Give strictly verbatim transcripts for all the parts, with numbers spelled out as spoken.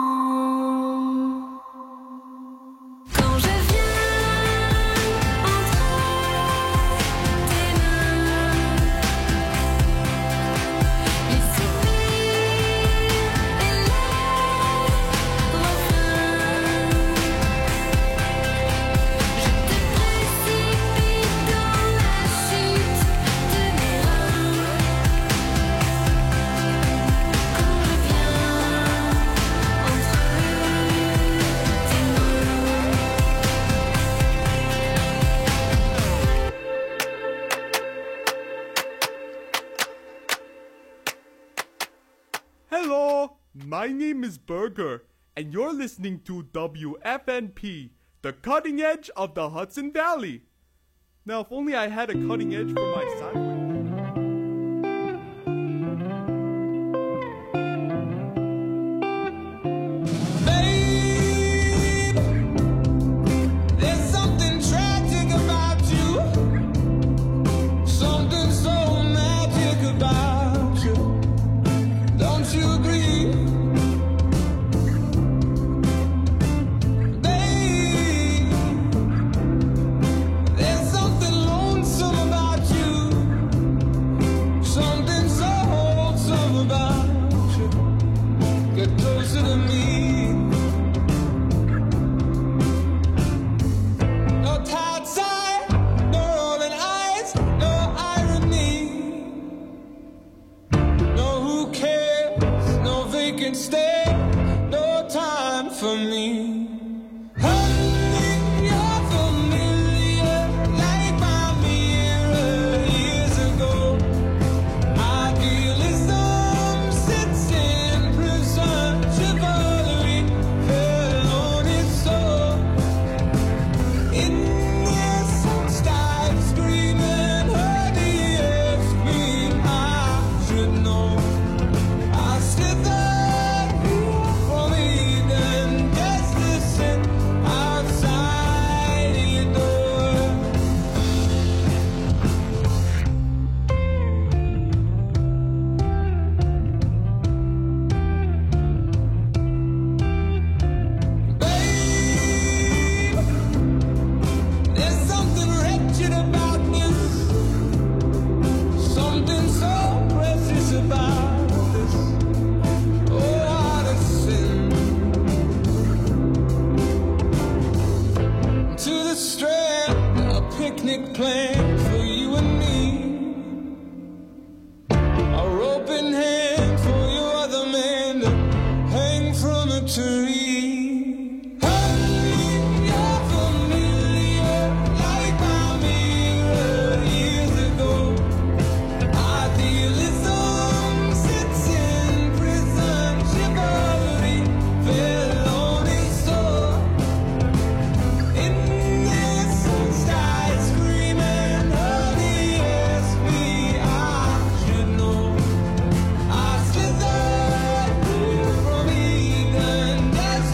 Quand je viens entre tes mains, les soupirs et les refrains, je te précipite dans la chute de mes reins. Quand je viens entre tes mains. Hello, my name is Burger, and you're listening to W F N P, the cutting edge of the Hudson Valley. Now, if only I had a cutting edge for my sandwich. Babe, there's something tragic about you, something so magic about you. Don't you agree? Babe, there's something lonesome about you, something so wholesome about you. Get closer to me. No tight side, no rolling eyes, no irony. No who cares, no vacant stare, no time for me. Honey, you're familiar, like my mirror years ago. Idealism sits in prison, chivalry fell on its soul. Innocent style screaming, honey, ask me, I should know. I slithered from Eden, desolate outside your door. Babe, there's something wretched about you, something so precious about this. Oh, what a sin. To the strand, a picnic planned for you and me. A rope in hand for your other man to hang from a tree. Honey, you're familiar, like my mirror years ago. Idealism sits in prison, chivalry fell on its soul. Innocent style screaming, honey, ask me, I should know. I slithered from Eden,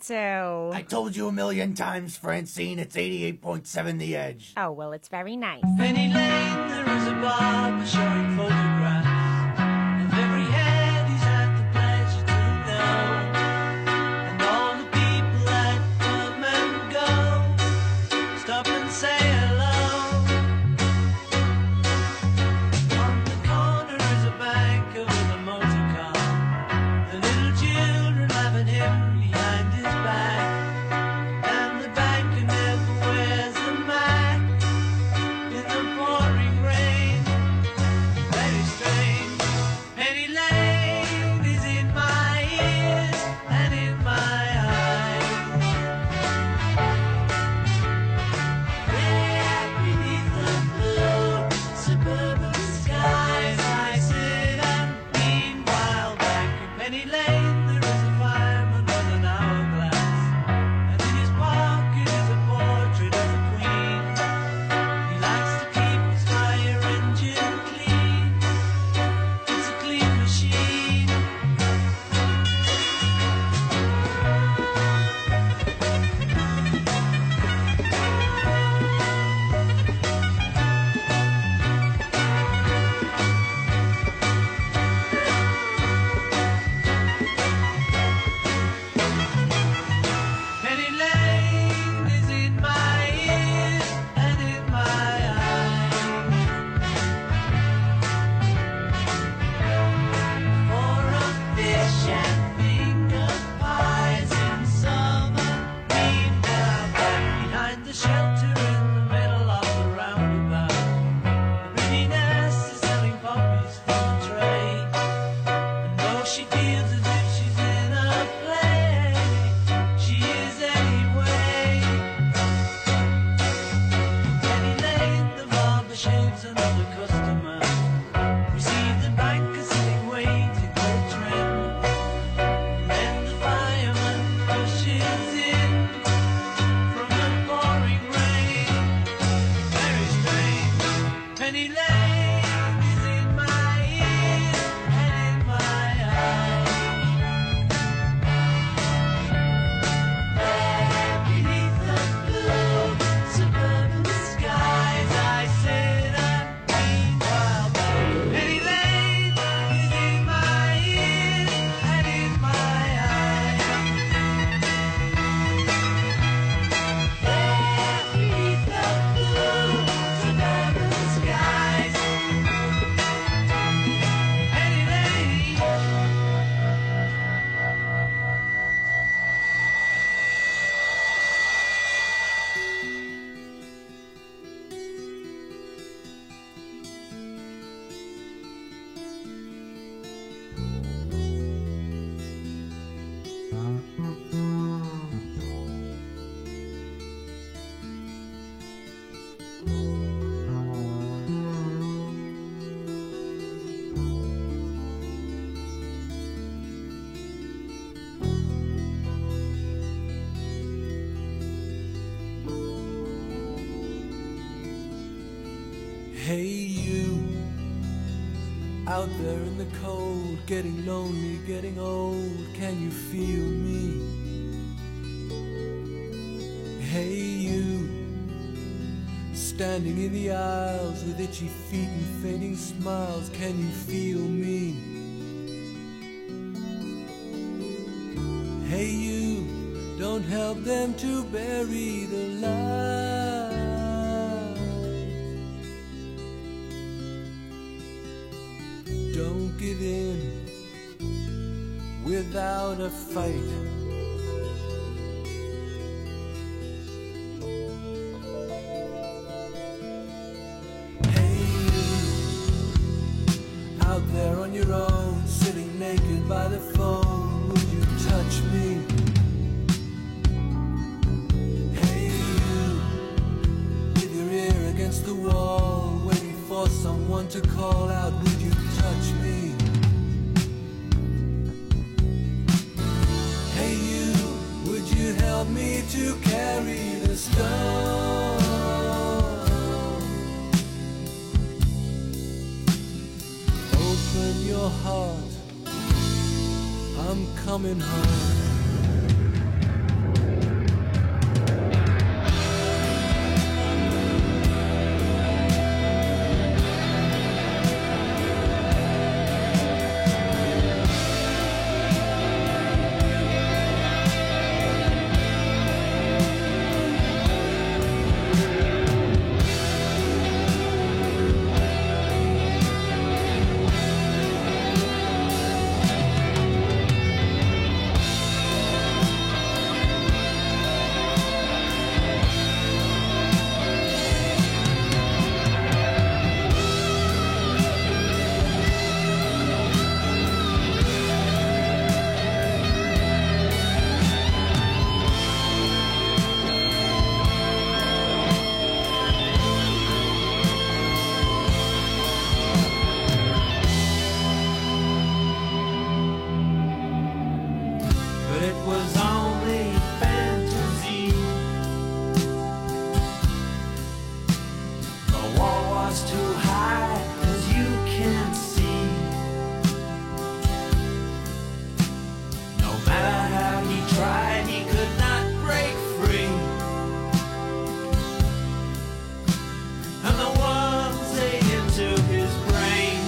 to? I told you a million times, Francine, it's eighty-eight point seven The Edge. Oh, well, it's very nice. Penny Lane, there is a barber showing photographs of every head he's had the pleasure to know, and all the people that come and go stop and say hello. On the corner is a banker with a motor car, the little children laughing him behind his back, and the banker never wears a mask in the pouring rain. Very strange. Penny Lane is in my ears and in my eyes. There beneath the blue suburban skies, I sit and meanwhile back in Penny Lane there is a fireman with an hourglass, and in his pocket is a portrait of the Queen. He likes to keep his fire engine clean. It's a clean machine. Penny Lane is in my ears and in my eyes. For a fish and finger pies in summer. Meanwhile, back behind the shelter in the middle of the roundabout, the pretty nurse is selling poppies from a tray. And though she feels as if she's in a play, she is anyway. Penny Lane, the barber shaves another customer. We see the banker sitting waiting for a trim. And then the fireman pushes in from the pouring rain. Very strange. Penny Lane is in my ears and in my eyes. There beneath the blue suburban skies, I sit and meanwhile back. Penny Lane is in my ears and in my eyes. There beneath the blue suburban skies, Penny Lane. Hey you, out there in the cold, getting lonely, getting old, can you feel me? Hey you, standing in the aisles with itchy feet and fading smiles, can you feel me? Hey you, don't help them to bury the light. Don't give in without a fight. Hey you, out there on your own, sitting naked by the phone, would you touch me? Hey you, with your ear against the wall, waiting for someone to call out, would you touch me? Hey you, would you help me to carry the stone? Open your heart, I'm coming home. clouds too high, 'cause you can't see. No matter how he tried, he could not break free. And the ones ate into his brain.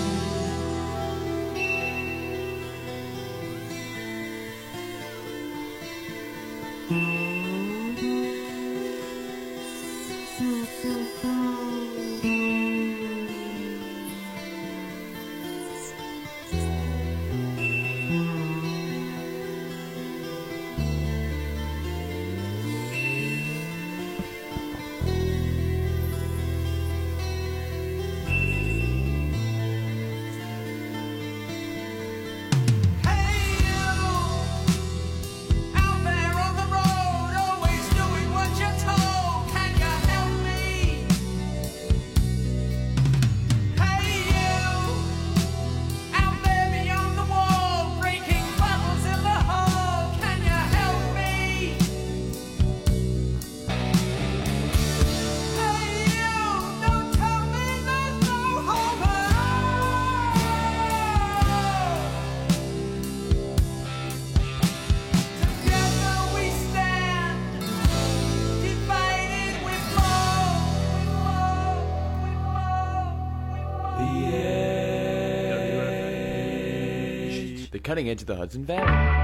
The cutting edge of the Hudson Valley.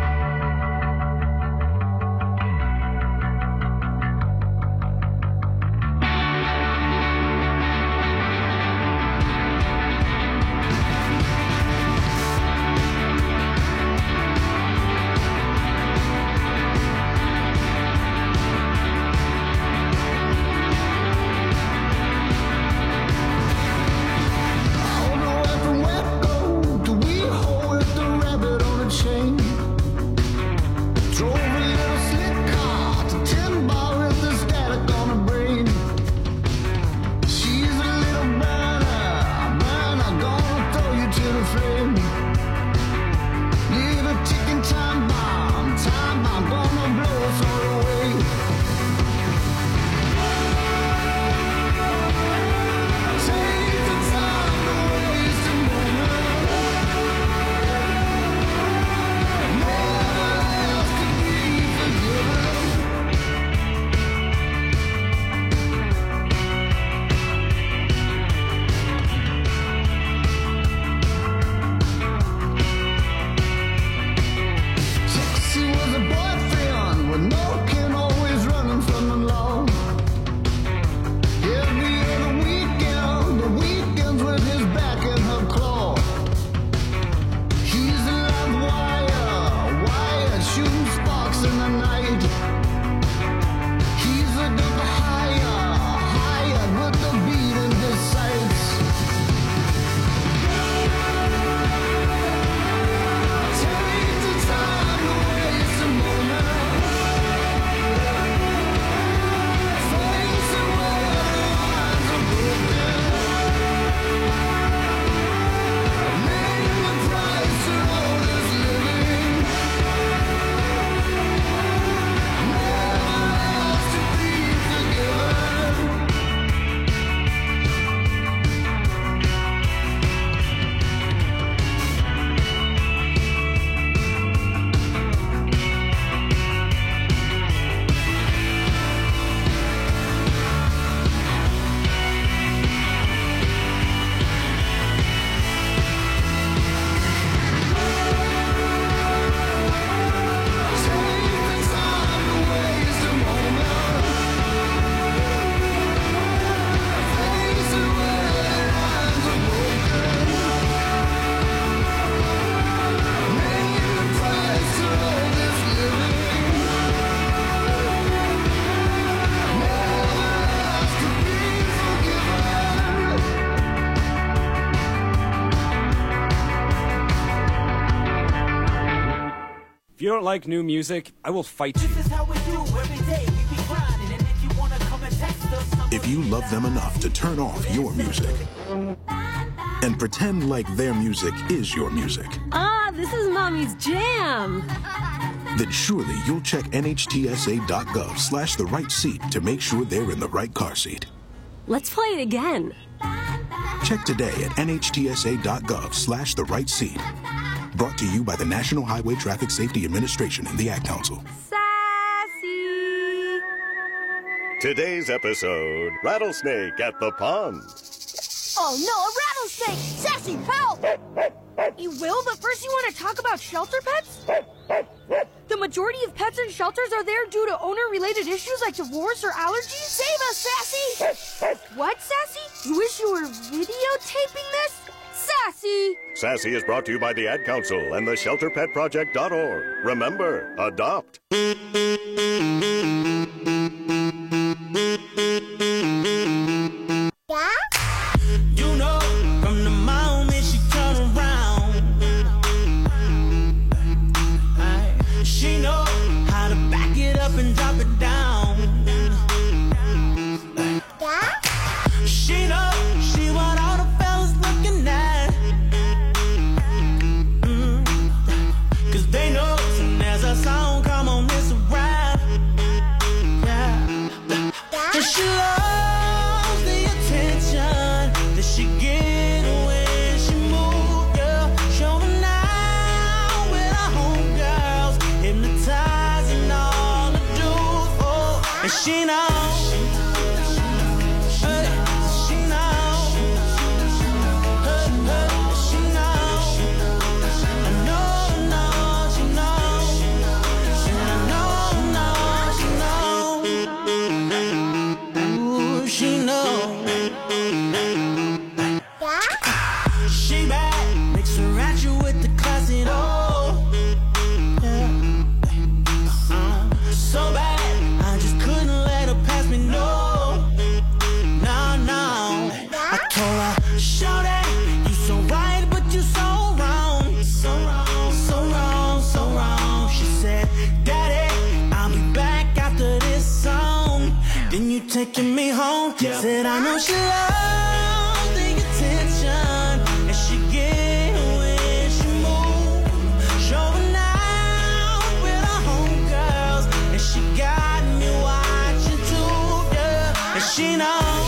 If you don't like new music, I will fight you. This is how we do every day. We be grinding, and if you wanna come and text us, If you love them enough to turn off your music and pretend like their music is your music, Ah, this is Mommy's jam. then surely you'll check N H T S A dot gov slash the right seat to make sure they're in the right car seat. Let's play it again. Check today at N H T S A dot gov slash the right seat. Brought to you by the National Highway Traffic Safety Administration and the Ad Council. Sassy. Today's episode, Rattlesnake at the Pond. Oh no, a rattlesnake! Sassy, help! You will, but first you want to talk about shelter pets? The majority of pets in shelters are there due to owner-related issues like divorce or allergies. Save us, Sassy! What, Sassy? You wish you were videotaping this? Sassy! Sassy is brought to you by the Ad Council and the shelter pet project dot org. Remember, adopt. You know, from the moment she turned around, aye, she know how to back it up and drop it down. She know she want all the fellas looking at, mm, cause they know soon as a song come on, it's a rap. Yeah. And she loves the attention that she get when she move, yeah. Showing out with her homegirls, hypnotizing all the dudes, oh. And she knows, hey, she knows, hey, hey, she knows. I know, know, she knows. And I know, know, she knows. Ooh, she knows. She bad, mix her at you with the classy though. Yeah. Uh, so bad, I just couldn't let her pass me, no. No, no. I told her, shawty, you so right, but you so wrong. So wrong, so wrong, so wrong. She said, Daddy, I'll be back after this song. Then you taking me home. Said, I know she loves the attention, and she get when she move. Showing out with her homegirls, and she got me watching too, yeah. And she knows,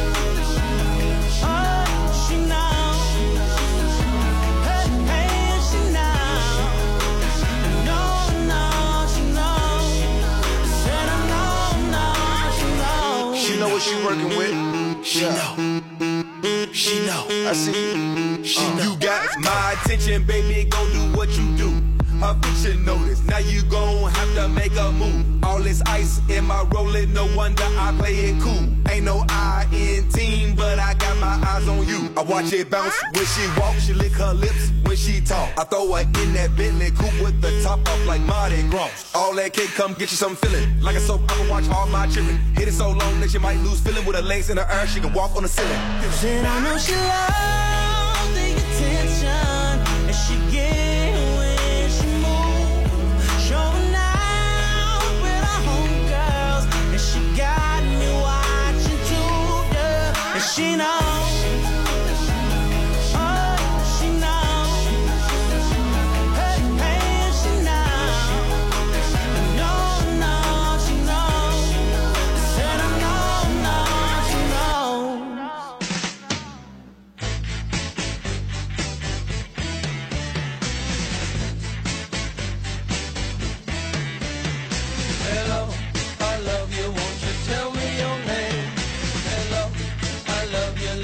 oh, she knows, hey, hey, she knows. I know, know, she knows. Said I know, know, she knows. She know what she working with. She know. She know. I see. She know. You got my attention, baby. Go do what you do. Her fiction notice. Now you gon' have to make a move. All this ice in my rolling, no wonder I play it cool. Ain't no I in team, but I got my eyes on you. I watch it bounce when she walk, she lick her lips when she talk. I throw her in that Bentley coupe with the top off like Mardi Gras. All that cake come get you some feeling. Like a soap, I can watch all my children. Hit it so long that she might lose feeling. With her legs in the air, she can walk on the ceiling. Said I know she loves the attention, and she get when she move. Showing out with her homegirls, and she got me watching too, yeah. And she knows, oh, she knows, hey, hey, she knows. I know, know, she knows. Said I know, know, she knows. Hello, I love you, won't you tell me your name? Hello, I love you,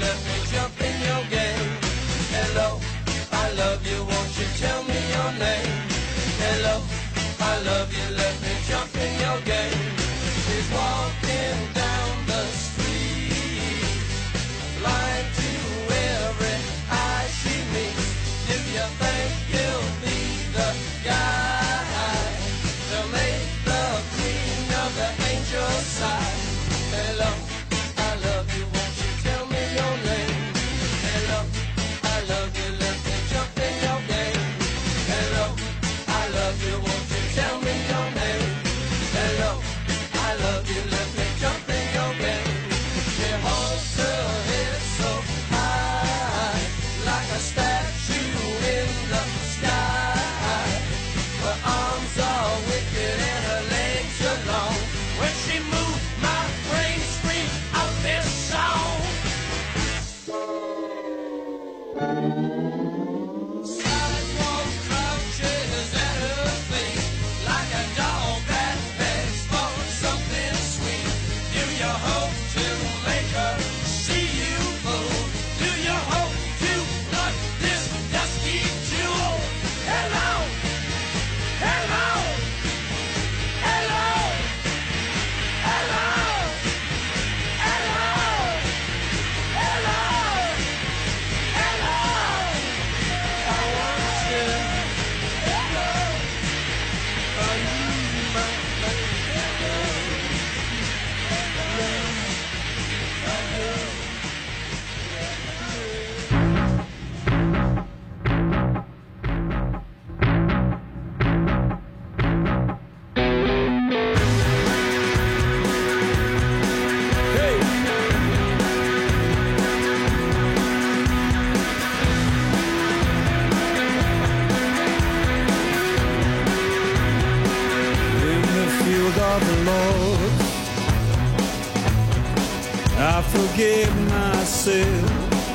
I forgive myself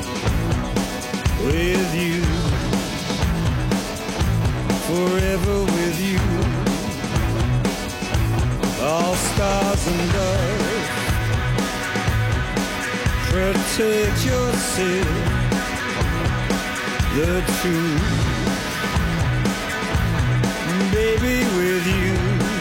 with you, forever with you. All stars and dust, protect yourself, the truth, baby, with you.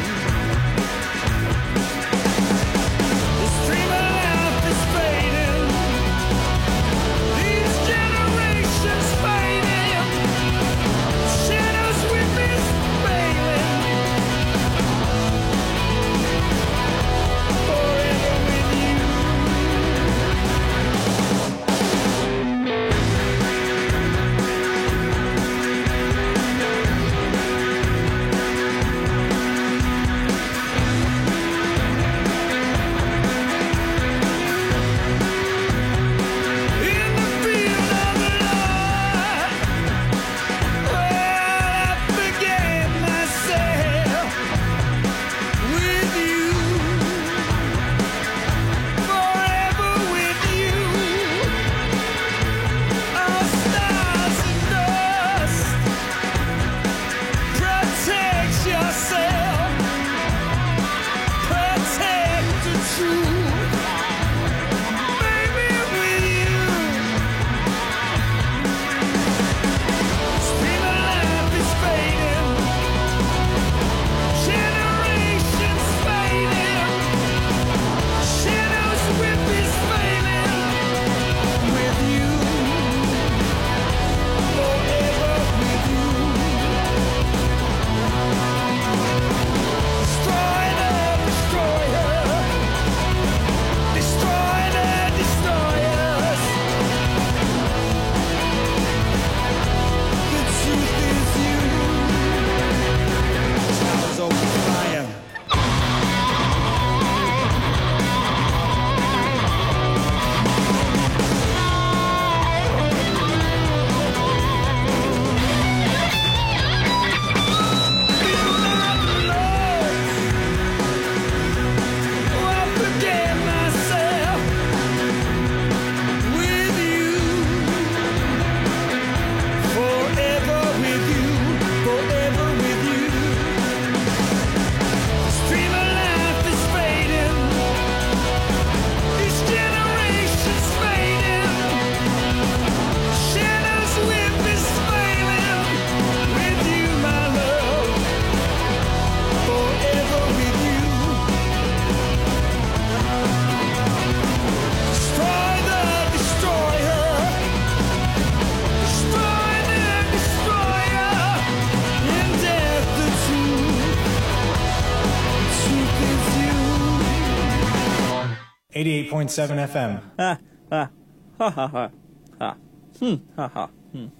eighty-eight point seven F M. Ha ha ha ha ha ha. Hmm ha ha. Hmm.